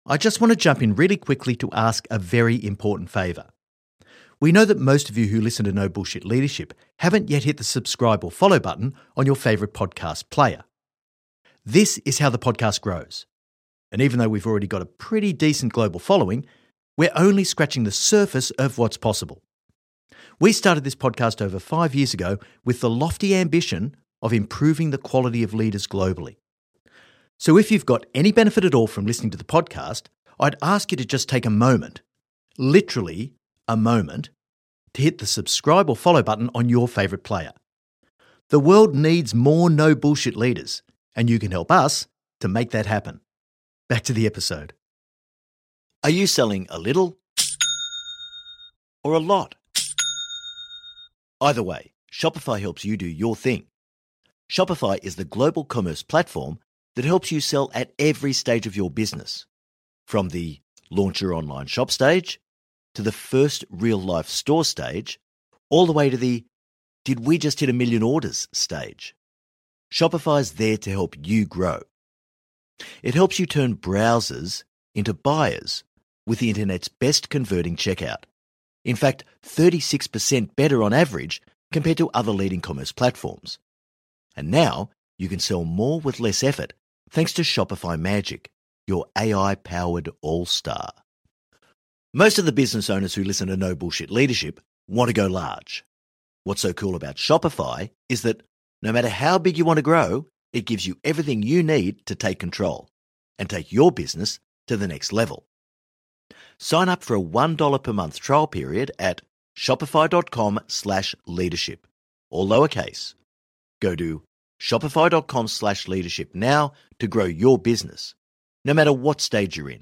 I just want to jump in really quickly to ask a very important favour. We know that most of you who listen to No Bullshit Leadership haven't yet hit the subscribe or follow button on your favourite podcast player. This is how the podcast grows. And even though we've already got a pretty decent global following, we're only scratching the surface of what's possible. We started this podcast over 5 years ago with the lofty ambition of improving the quality of leaders globally. So if you've got any benefit at all from listening to the podcast, I'd ask you to just take a moment, literally a moment, to hit the subscribe or follow button on your favourite player. The world needs more no bullshit leaders, and you can help us to make that happen. Back to the episode. Are you selling a little or a lot? Either way, Shopify helps you do your thing. Shopify is the global commerce platform that helps you sell at every stage of your business, from the launch your online shop stage to the first real-life store stage, all the way to the did we just hit 1 million orders stage. Shopify's there to help you grow. It helps you turn browsers into buyers with the internet's best converting checkout. In fact, 36% better on average compared to other leading commerce platforms. And now you can sell more with less effort thanks to Shopify Magic, your AI-powered all-star. Most of the business owners who listen to No Bullshit Leadership want to go large. What's so cool about Shopify is that no matter how big you want to grow, it gives you everything you need to take control and take your business to the next level. Sign up for a $1 per month trial period at shopify.com/leadership, all lowercase. Go to shopify.com/leadership now to grow your business, no matter what stage you're in.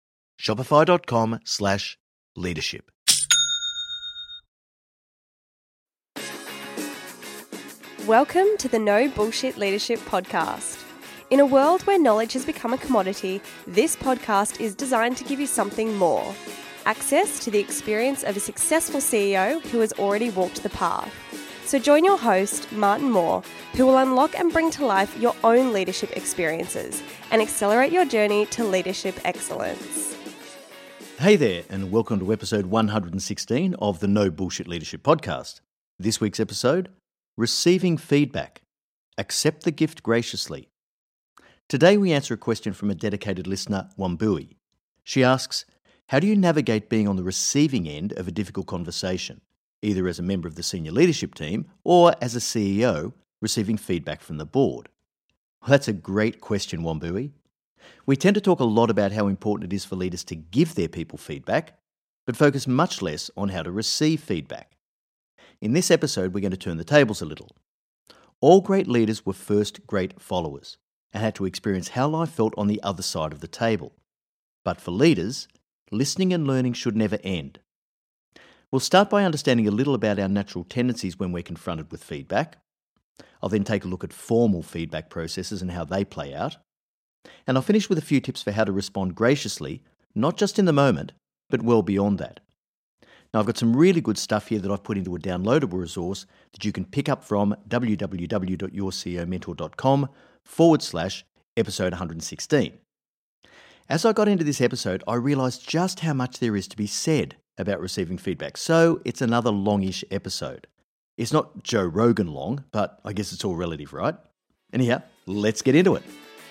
Shopify.com/leadership. Welcome to the No Bullshit Leadership Podcast. In a world where knowledge has become a commodity, this podcast is designed to give you something more. Access to the experience of a successful CEO who has already walked the path. So join your host, Martin Moore, who will unlock and bring to life your own leadership experiences and accelerate your journey to leadership excellence. Hey there, and welcome to episode 116 of the No Bullshit Leadership Podcast. This week's episode, Receiving Feedback. Accept the gift graciously. Today we answer a question from a dedicated listener, Wambui. She asks, how do you navigate being on the receiving end of a difficult conversation, either as a member of the senior leadership team or as a CEO receiving feedback from the board? Well, that's a great question, Wambui. We tend to talk a lot about how important it is for leaders to give their people feedback, but focus much less on how to receive feedback. In this episode, we're going to turn the tables a little. All great leaders were first great followers and had to experience how life felt on the other side of the table. But for leaders, listening and learning should never end. We'll start by understanding a little about our natural tendencies when we're confronted with feedback. I'll then take a look at formal feedback processes and how they play out. And I'll finish with a few tips for how to respond graciously, not just in the moment, but well beyond that. Now, I've got some really good stuff here that I've put into a downloadable resource that you can pick up from www.yourceomentor.com/episode 116. As I got into this episode, I realised just how much there is to be said about receiving feedback, so it's another longish episode. It's not Joe Rogan long, but I guess it's all relative, right? Anyhow, let's get into it.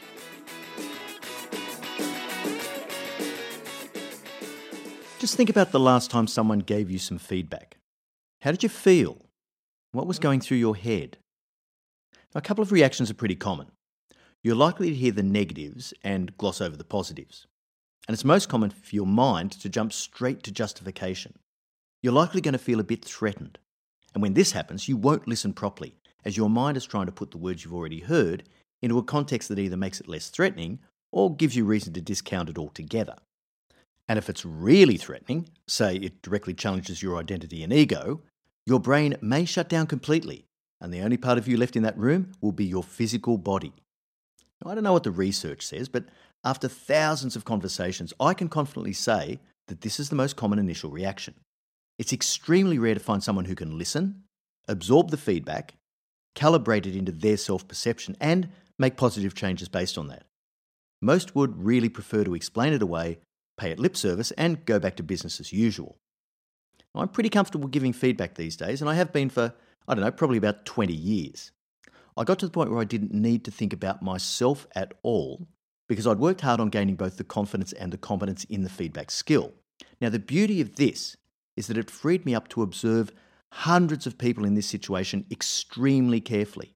Just think about the last time someone gave you some feedback. How did you feel? What was going through your head? Now, a couple of reactions are pretty common. You're likely to hear the negatives and gloss over the positives. And it's most common for your mind to jump straight to justification. You're likely going to feel a bit threatened. And when this happens, you won't listen properly, as your mind is trying to put the words you've already heard into a context that either makes it less threatening or gives you reason to discount it altogether. And if it's really threatening, say it directly challenges your identity and ego, your brain may shut down completely, and the only part of you left in that room will be your physical body. Now, I don't know what the research says, but after thousands of conversations, I can confidently say that this is the most common initial reaction. It's extremely rare to find someone who can listen, absorb the feedback, calibrate it into their self-perception, and make positive changes based on that. Most would really prefer to explain it away, pay it lip service, and go back to business as usual. I'm pretty comfortable giving feedback these days, and I have been for, probably about 20 years. I got to the point where I didn't need to think about myself at all because I'd worked hard on gaining both the confidence and the competence in the feedback skill. Now, the beauty of this is that it freed me up to observe hundreds of people in this situation extremely carefully.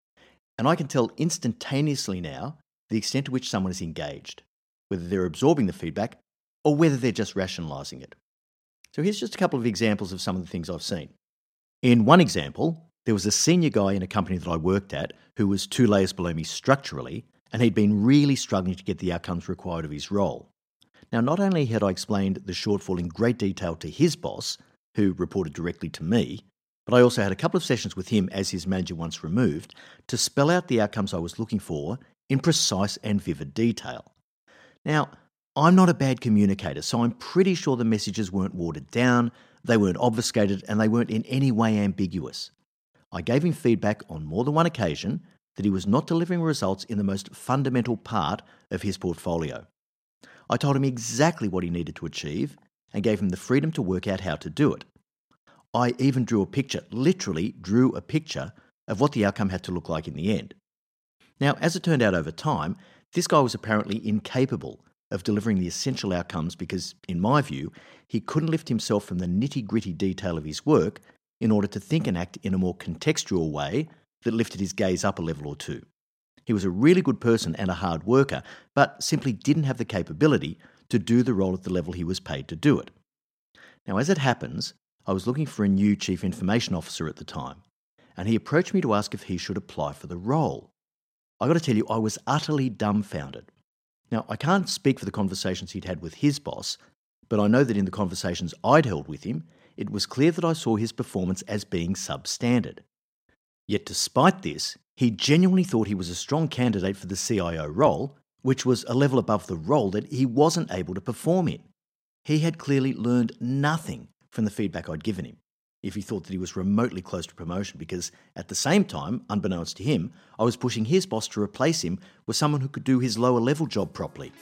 And I can tell instantaneously now the extent to which someone is engaged, whether they're absorbing the feedback or whether they're just rationalising it. So here's just a couple of examples of some of the things I've seen. In one example, there was a senior guy in a company that I worked at who was 2 layers below me structurally, and he'd been really struggling to get the outcomes required of his role. Now, not only had I explained the shortfall in great detail to his boss, who reported directly to me, but I also had a couple of sessions with him as his manager once removed to spell out the outcomes I was looking for in precise and vivid detail. Now, I'm not a bad communicator, so I'm pretty sure the messages weren't watered down, they weren't obfuscated, and they weren't in any way ambiguous. I gave him feedback on more than one occasion that he was not delivering results in the most fundamental part of his portfolio. I told him exactly what he needed to achieve and gave him the freedom to work out how to do it. I even literally drew a picture of what the outcome had to look like in the end. Now, as it turned out over time, this guy was apparently incapable of delivering the essential outcomes because, in my view, he couldn't lift himself from the nitty-gritty detail of his work in order to think and act in a more contextual way that lifted his gaze up a level or two. He was a really good person and a hard worker, but simply didn't have the capability to do the role at the level he was paid to do it. Now, as it happens, I was looking for a new Chief Information Officer at the time, and he approached me to ask if he should apply for the role. I got to tell you, I was utterly dumbfounded. Now, I can't speak for the conversations he'd had with his boss, but I know that in the conversations I'd held with him, it was clear that I saw his performance as being substandard. Yet despite this, he genuinely thought he was a strong candidate for the CIO role, which was a level above the role that he wasn't able to perform in. He had clearly learned nothing from the feedback I'd given him, if he thought that he was remotely close to promotion, because at the same time, unbeknownst to him, I was pushing his boss to replace him with someone who could do his lower level job properly.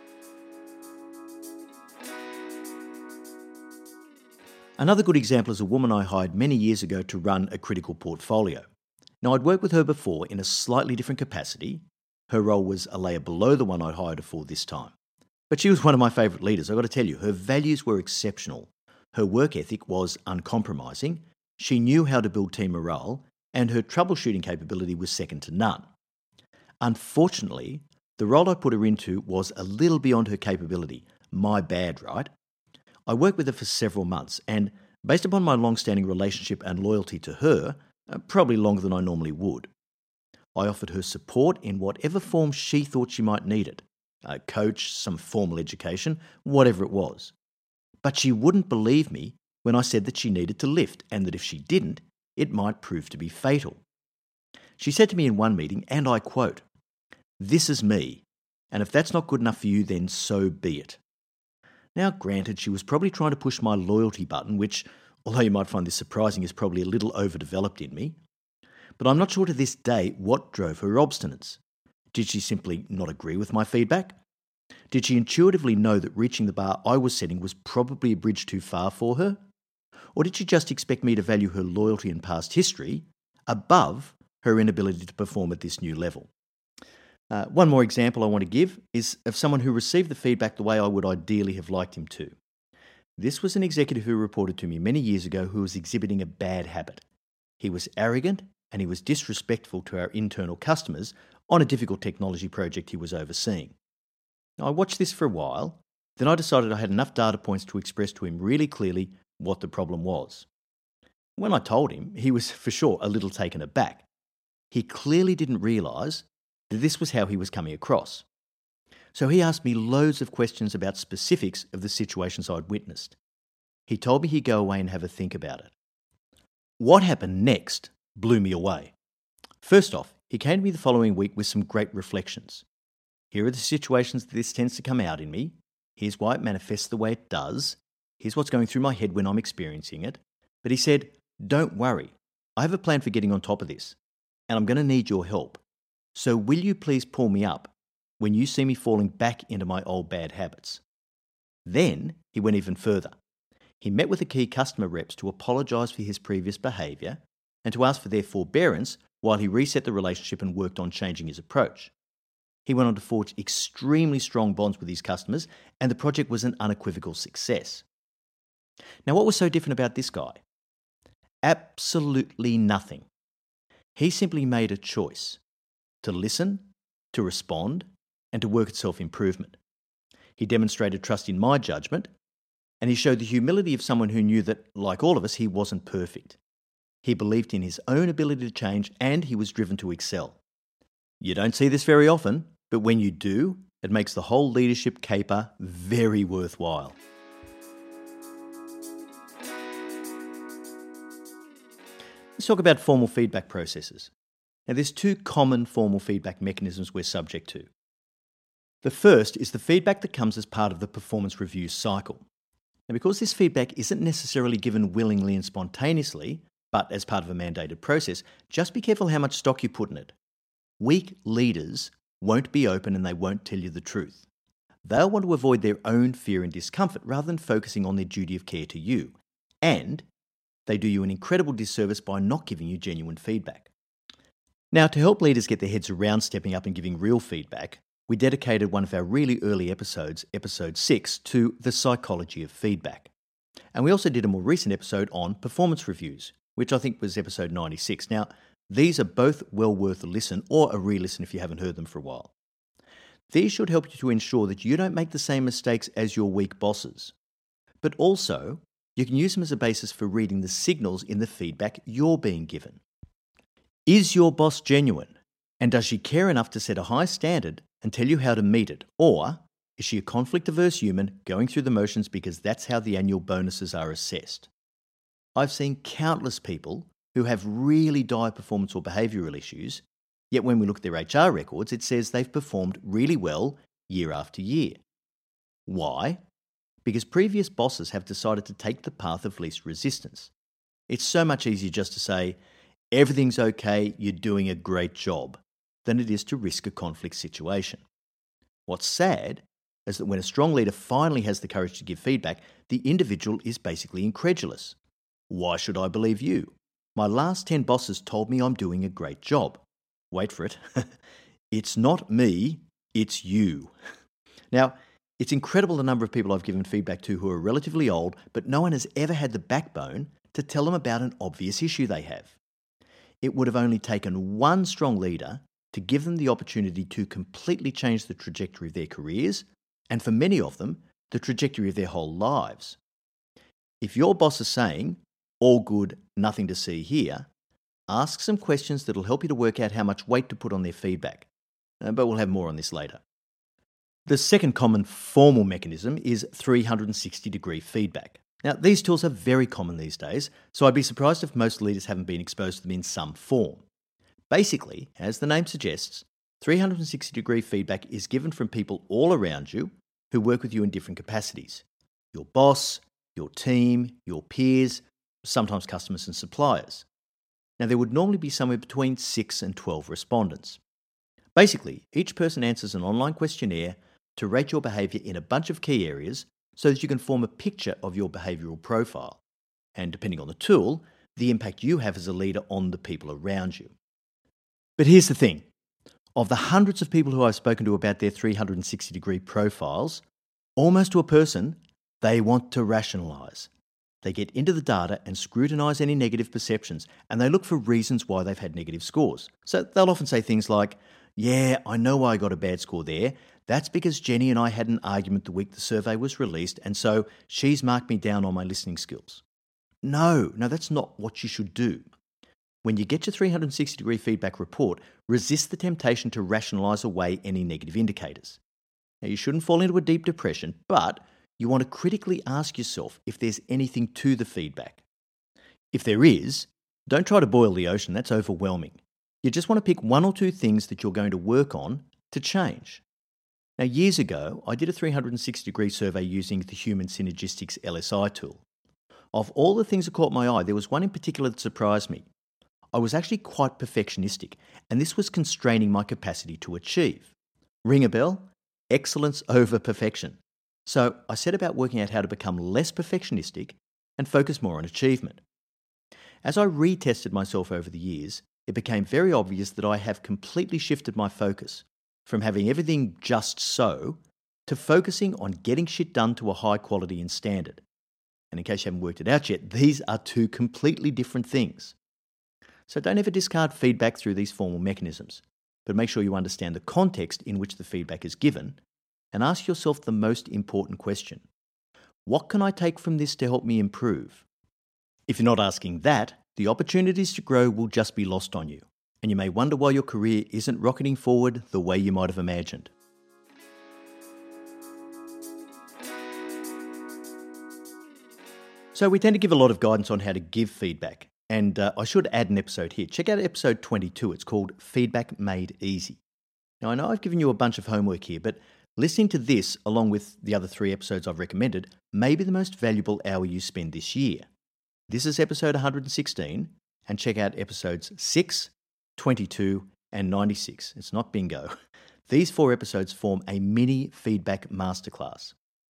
Another good example is a woman I hired many years ago to run a critical portfolio. Now, I'd worked with her before in a slightly different capacity. Her role was a layer below the one I'd hired her for this time. But she was one of my favourite leaders. I've got to tell you, her values were exceptional. Her work ethic was uncompromising, she knew how to build team morale, and her troubleshooting capability was second to none. Unfortunately, the role I put her into was a little beyond her capability. My bad, right? I worked with her for several months, and based upon my long-standing relationship and loyalty to her, probably longer than I normally would, I offered her support in whatever form she thought she might need it. A coach, some formal education, whatever it was. But she wouldn't believe me when I said that she needed to lift and that if she didn't, it might prove to be fatal. She said to me in one meeting, and I quote, "This is me, and if that's not good enough for you, then so be it." Now, granted, she was probably trying to push my loyalty button, which, although you might find this surprising, is probably a little overdeveloped in me. But I'm not sure to this day what drove her obstinance. Did she simply not agree with my feedback? Did she intuitively know that reaching the bar I was setting was probably a bridge too far for her? Or did she just expect me to value her loyalty and past history above her inability to perform at this new level? One more example I want to give is of someone who received the feedback the way I would ideally have liked him to. This was an executive who reported to me many years ago who was exhibiting a bad habit. He was arrogant and he was disrespectful to our internal customers on a difficult technology project he was overseeing. Now, I watched this for a while, then I decided I had enough data points to express to him really clearly what the problem was. When I told him, he was for sure a little taken aback. He clearly didn't realise that this was how he was coming across. So he asked me loads of questions about specifics of the situations I'd witnessed. He told me he'd go away and have a think about it. What happened next blew me away. First off, he came to me the following week with some great reflections. Here are the situations that this tends to come out in me. Here's why it manifests the way it does. Here's what's going through my head when I'm experiencing it. But he said, "Don't worry. I have a plan for getting on top of this, and I'm going to need your help. So will you please pull me up when you see me falling back into my old bad habits. Then he went even further. He met with the key customer reps to apologise for his previous behaviour and to ask for their forbearance while he reset the relationship and worked on changing his approach. He went on to forge extremely strong bonds with his customers, and the project was an unequivocal success. Now, what was so different about this guy? Absolutely nothing. He simply made a choice to listen, to respond, and to work at self-improvement. He demonstrated trust in my judgment, and he showed the humility of someone who knew that, like all of us, he wasn't perfect. He believed in his own ability to change, and he was driven to excel. You don't see this very often, but when you do, it makes the whole leadership caper very worthwhile. Let's talk about formal feedback processes. Now, there's two common formal feedback mechanisms we're subject to. The first is the feedback that comes as part of the performance review cycle. Now, because this feedback isn't necessarily given willingly and spontaneously, but as part of a mandated process, just be careful how much stock you put in it. Weak leaders won't be open and they won't tell you the truth. They'll want to avoid their own fear and discomfort rather than focusing on their duty of care to you. And they do you an incredible disservice by not giving you genuine feedback. Now, to help leaders get their heads around stepping up and giving real feedback, we dedicated one of our really early episodes, episode 6, to the psychology of feedback. And we also did a more recent episode on performance reviews, which I think was episode 96. Now, these are both well worth a listen or a re-listen if you haven't heard them for a while. These should help you to ensure that you don't make the same mistakes as your weak bosses. But also, you can use them as a basis for reading the signals in the feedback you're being given. Is your boss genuine? And does she care enough to set a high standard and tell you how to meet it? Or is she a conflict-averse human going through the motions because that's how the annual bonuses are assessed? I've seen countless people who have really dire performance or behavioural issues, yet when we look at their HR records, it says they've performed really well year after year. Why? Because previous bosses have decided to take the path of least resistance. It's so much easier just to say, everything's okay, you're doing a great job, than it is to risk a conflict situation. What's sad is that when a strong leader finally has the courage to give feedback, the individual is basically incredulous. Why should I believe you? My last 10 bosses told me I'm doing a great job. Wait for it. It's not me, it's you. Now, it's incredible the number of people I've given feedback to who are relatively old, but no one has ever had the backbone to tell them about an obvious issue they have. It would have only taken one strong leader to give them the opportunity to completely change the trajectory of their careers, and for many of them, the trajectory of their whole lives. If your boss is saying, all good, nothing to see here, ask some questions that'll help you to work out how much weight to put on their feedback. But we'll have more on this later. The second common formal mechanism is 360-degree feedback. Now, these tools are very common these days, so I'd be surprised if most leaders haven't been exposed to them in some form. Basically, as the name suggests, 360-degree feedback is given from people all around you who work with you in different capacities. Your boss, your team, your peers, sometimes customers and suppliers. Now, there would normally be somewhere between 6 and 12 respondents. Basically, each person answers an online questionnaire to rate your behaviour in a bunch of key areas so that you can form a picture of your behavioural profile, and depending on the tool, the impact you have as a leader on the people around you. But here's the thing. Of the hundreds of people who I've spoken to about their 360-degree profiles, almost to a person, they want to rationalise. They get into the data and scrutinise any negative perceptions, and they look for reasons why they've had negative scores. So they'll often say things like, yeah, I know why I got a bad score there. That's because Jenny and I had an argument the week the survey was released, and so she's marked me down on my listening skills. No, that's not what you should do. When you get your 360-degree feedback report, resist the temptation to rationalise away any negative indicators. Now, you shouldn't fall into a deep depression, but you want to critically ask yourself if there's anything to the feedback. If there is, don't try to boil the ocean, that's overwhelming. You just want to pick one or two things that you're going to work on to change. Now, years ago, I did a 360-degree survey using the Human Synergistics LSI tool. Of all the things that caught my eye, there was one in particular that surprised me. I was actually quite perfectionistic, and this was constraining my capacity to achieve. Ring a bell? Excellence over perfection. So I set about working out how to become less perfectionistic and focus more on achievement. As I retested myself over the years, it became very obvious that I have completely shifted my focus from having everything just so to focusing on getting shit done to a high quality and standard. And in case you haven't worked it out yet, these are two completely different things. So don't ever discard feedback through these formal mechanisms, but make sure you understand the context in which the feedback is given and ask yourself the most important question. What can I take from this to help me improve? If you're not asking that, the opportunities to grow will just be lost on you, and you may wonder why your career isn't rocketing forward the way you might have imagined. So we tend to give a lot of guidance on how to give feedback, and I should add an episode here. Check out episode 22. It's called Feedback Made Easy. Now, I know I've given you a bunch of homework here, but listening to this, along with the other 3 episodes I've recommended, may be the most valuable hour you spend this year. This is episode 116, and check out episodes 6, 22, and 96. It's not bingo. These 4 episodes form a mini feedback masterclass.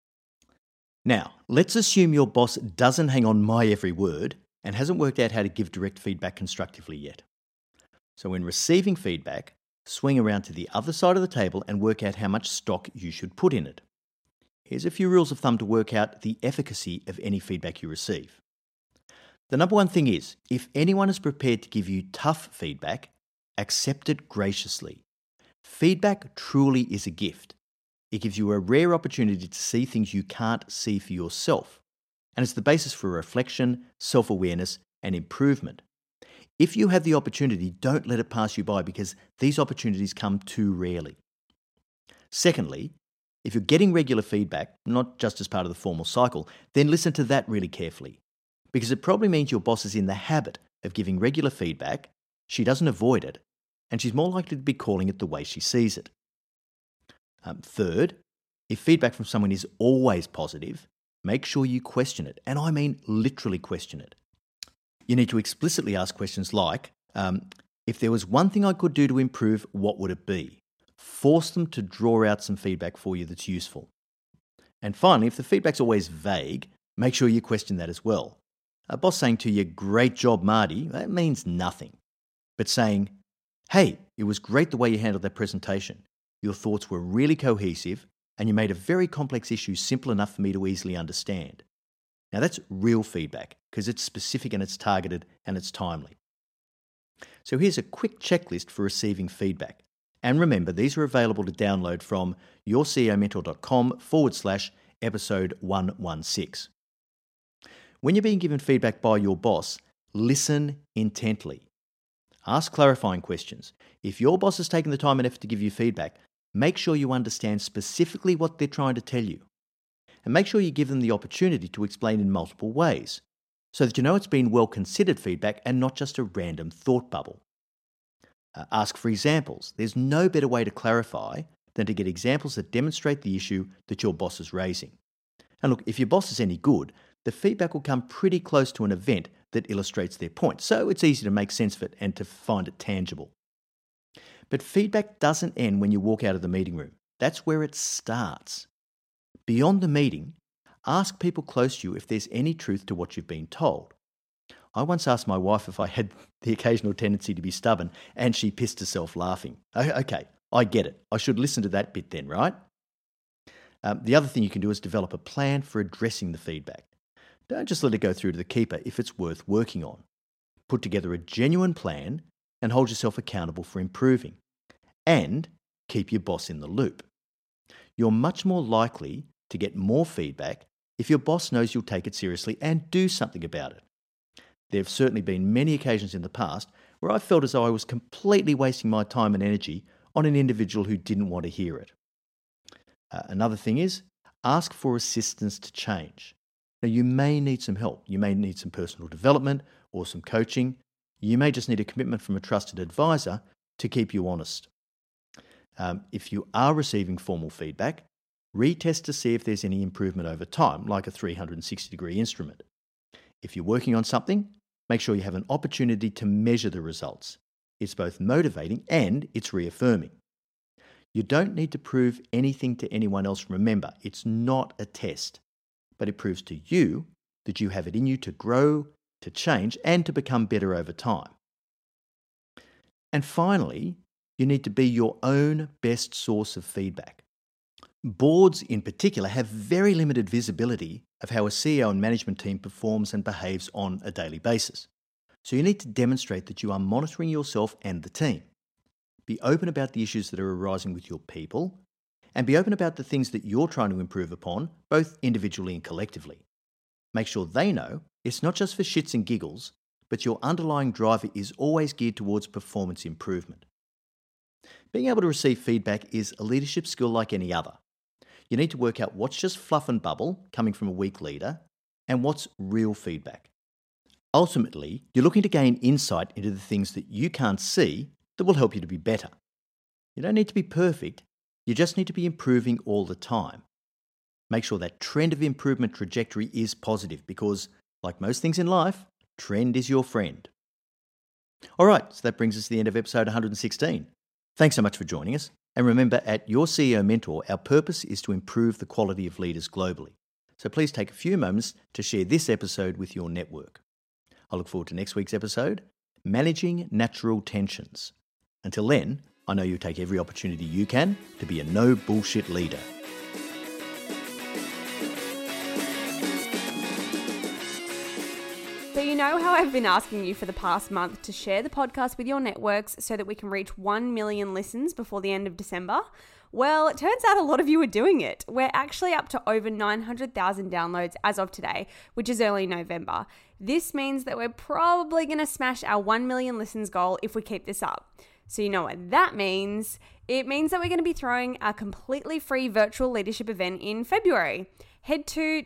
Now, let's assume your boss doesn't hang on my every word and hasn't worked out how to give direct feedback constructively yet. So when receiving feedback, swing around to the other side of the table and work out how much stock you should put in it. Here's a few rules of thumb to work out the efficacy of any feedback you receive. The number one thing is, if anyone is prepared to give you tough feedback, accept it graciously. Feedback truly is a gift. It gives you a rare opportunity to see things you can't see for yourself, and it's the basis for reflection, self-awareness, and improvement. If you have the opportunity, don't let it pass you by because these opportunities come too rarely. Secondly, if you're getting regular feedback, not just as part of the formal cycle, then listen to that really carefully, because it probably means your boss is in the habit of giving regular feedback, she doesn't avoid it, and she's more likely to be calling it the way she sees it. Third, if feedback from someone is always positive, make sure you question it, and I mean literally question it. You need to explicitly ask questions like, if there was one thing I could do to improve, what would it be? Force them to draw out some feedback for you that's useful. And finally, if the feedback's always vague, make sure you question that as well. A boss saying to you, "Great job, Marty," that means nothing. But saying, "Hey, it was great the way you handled that presentation. Your thoughts were really cohesive and you made a very complex issue simple enough for me to easily understand." Now that's real feedback because it's specific and it's targeted and it's timely. So here's a quick checklist for receiving feedback. And remember, these are available to download from yourceomentor.com/episode 116. When you're being given feedback by your boss, listen intently. Ask clarifying questions. If your boss has taken the time and effort to give you feedback, make sure you understand specifically what they're trying to tell you. And make sure you give them the opportunity to explain in multiple ways, so that you know it's been well-considered feedback and not just a random thought bubble. Ask for examples. There's no better way to clarify than to get examples that demonstrate the issue that your boss is raising. And look, if your boss is any good, the feedback will come pretty close to an event that illustrates their point, so it's easy to make sense of it and to find it tangible. But feedback doesn't end when you walk out of the meeting room. That's where it starts. Beyond the meeting, ask people close to you if there's any truth to what you've been told. I once asked my wife if I had the occasional tendency to be stubborn, and she pissed herself laughing. Okay, I get it. I should listen to that bit then, right? The other thing you can do is develop a plan for addressing the feedback. Don't just let it go through to the keeper if it's worth working on. Put together a genuine plan and hold yourself accountable for improving. And keep your boss in the loop. You're much more likely to get more feedback if your boss knows you'll take it seriously and do something about it. There have certainly been many occasions in the past where I felt as though I was completely wasting my time and energy on an individual who didn't want to hear it. Another thing is, ask for assistance to change. Now, you may need some help. You may need some personal development or some coaching. You may just need a commitment from a trusted advisor to keep you honest. If you are receiving formal feedback, retest to see if there's any improvement over time, like a 360-degree instrument. If you're working on something, make sure you have an opportunity to measure the results. It's both motivating and it's reaffirming. You don't need to prove anything to anyone else. Remember, it's not a test, but it proves to you that you have it in you to grow, to change, and to become better over time. And finally, you need to be your own best source of feedback. Boards in particular have very limited visibility of how a CEO and management team performs and behaves on a daily basis. So you need to demonstrate that you are monitoring yourself and the team. Be open about the issues that are arising with your people, and be open about the things that you're trying to improve upon, both individually and collectively. Make sure they know it's not just for shits and giggles, but your underlying driver is always geared towards performance improvement. Being able to receive feedback is a leadership skill like any other. You need to work out what's just fluff and bubble coming from a weak leader and what's real feedback. Ultimately, you're looking to gain insight into the things that you can't see that will help you to be better. You don't need to be perfect, you just need to be improving all the time. Make sure that trend of improvement trajectory is positive because, like most things in life, trend is your friend. All right, so that brings us to the end of episode 116. Thanks so much for joining us. And remember, at Your CEO Mentor, our purpose is to improve the quality of leaders globally. So please take a few moments to share this episode with your network. I look forward to next week's episode, Managing Natural Tensions. Until then, I know you'll take every opportunity you can to be a no bullshit leader. So you know how I've been asking you for the past month to share the podcast with your networks so that we can reach 1 million listens before the end of December? Well, it turns out a lot of you are doing it. We're actually up to over 900,000 downloads as of today, which is early November. This means that we're probably going to smash our 1 million listens goal if we keep this up. So you know what that means? It means that we're going to be throwing a completely free virtual leadership event in February. Head to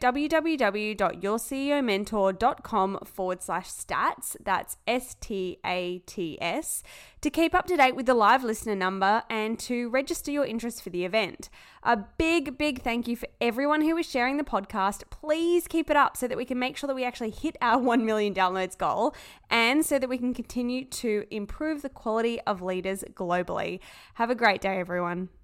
www.yourceomentor.com/stats, that's STATS, to keep up to date with the live listener number and to register your interest for the event. A big thank you for everyone who is sharing the podcast. Please keep it up so that we can make sure that we actually hit our 1 million downloads goal and so that we can continue to improve the quality of leaders globally. Have a great day, everyone.